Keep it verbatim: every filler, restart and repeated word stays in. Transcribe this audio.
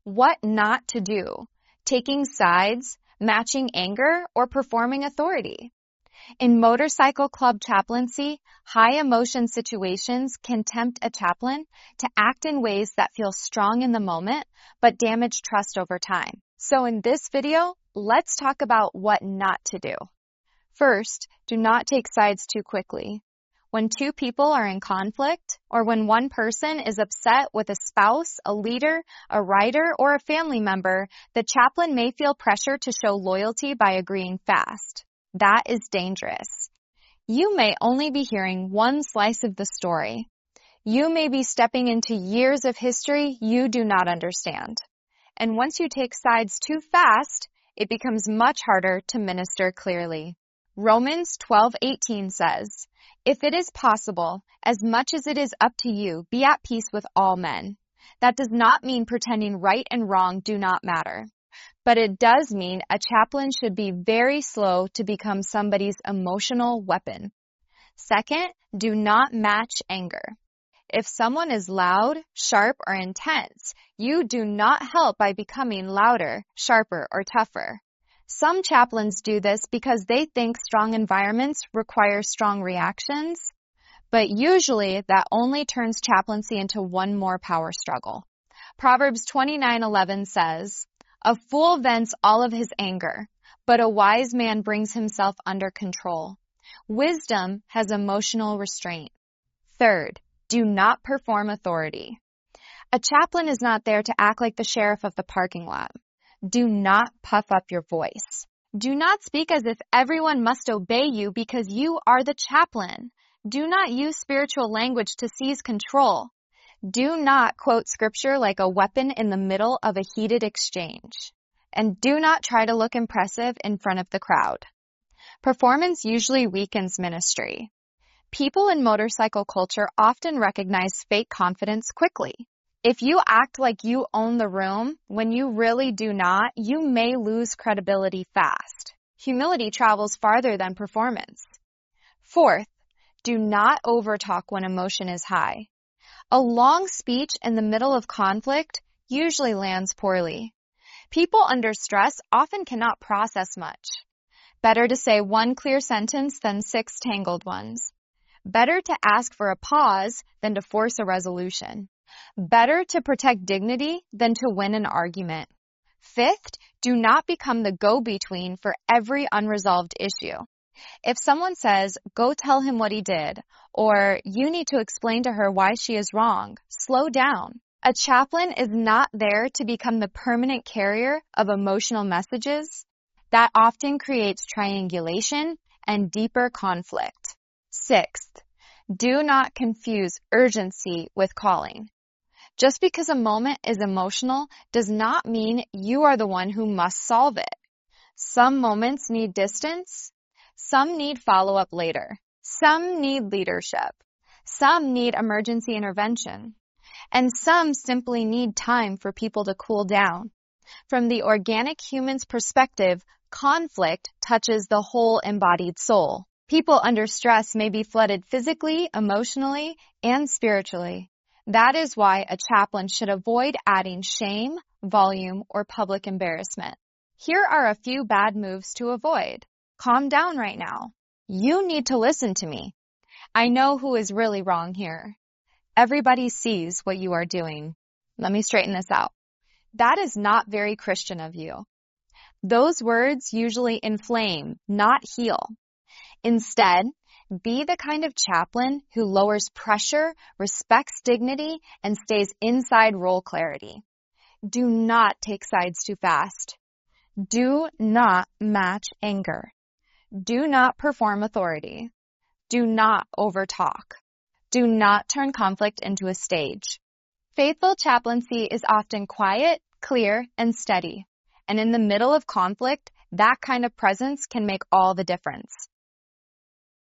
What not to do: taking sides, matching anger, or performing authority. In motorcycle club chaplaincy, high emotion situations can tempt a chaplain to act in ways that feel strong in the moment but damage trust over time. So in this video, let's talk about what not to do. First, do not take sides too quickly. When two people are in conflict, or when one person is upset with a spouse, a leader, a rider, or a family member, the chaplain may feel pressure to show loyalty by agreeing fast. That is dangerous. You may only be hearing one slice of the story. You may be stepping into years of history you do not understand. And once you take sides too fast, it becomes much harder to minister clearly. Romans twelve eighteen says, "If it is possible, as much as it is up to you, be at peace with all men." That does not mean pretending right and wrong do not matter. But it does mean a chaplain should be very slow to become somebody's emotional weapon. Second, do not match anger. If someone is loud, sharp, or intense, you do not help by becoming louder, sharper, or tougher. Some chaplains do this because they think strong environments require strong reactions, but usually that only turns chaplaincy into one more power struggle. Proverbs twenty-nine eleven says, "A fool vents all of his anger, but a wise man brings himself under control." Wisdom has emotional restraint. Third, do not perform authority. A chaplain is not there to act like the sheriff of the parking lot. Do not puff up your voice. Do not speak as if everyone must obey you because you are the chaplain. Do not use spiritual language to seize control. Do not quote scripture like a weapon in the middle of a heated exchange. And do not try to look impressive in front of the crowd. Performance usually weakens ministry. People in motorcycle culture often recognize fake confidence quickly. If you act like you own the room when you really do not, you may lose credibility fast. Humility travels farther than performance. Fourth, do not overtalk when emotion is high. A long speech in the middle of conflict usually lands poorly. People under stress often cannot process much. Better to say one clear sentence than six tangled ones. Better to ask for a pause than to force a resolution. Better to protect dignity than to win an argument. Fifth, do not become the go-between for every unresolved issue. If someone says, "Go tell him what he did," or "You need to explain to her why she is wrong," slow down. A chaplain is not there to become the permanent carrier of emotional messages. That often creates triangulation and deeper conflict. Sixth, do not confuse urgency with calling. Just because a moment is emotional does not mean you are the one who must solve it. Some moments need distance. Some need follow-up later. Some need leadership. Some need emergency intervention. And some simply need time for people to cool down. From the organic human's perspective, conflict touches the whole embodied soul. People under stress may be flooded physically, emotionally, and spiritually. That is why a chaplain should avoid adding shame, volume, or public embarrassment. Here are a few bad moves to avoid. Calm down right now. You need to listen to me. I know who is really wrong here. Everybody sees what you are doing. Let me straighten this out. That is not very Christian of you. Those words usually inflame, not heal. Instead, be the kind of chaplain who lowers pressure, respects dignity, and stays inside role clarity. Do not take sides too fast. Do not match anger. Do not perform authority. Do not overtalk. Do not turn conflict into a stage. Faithful chaplaincy is often quiet, clear, and steady. And in the middle of conflict, that kind of presence can make all the difference.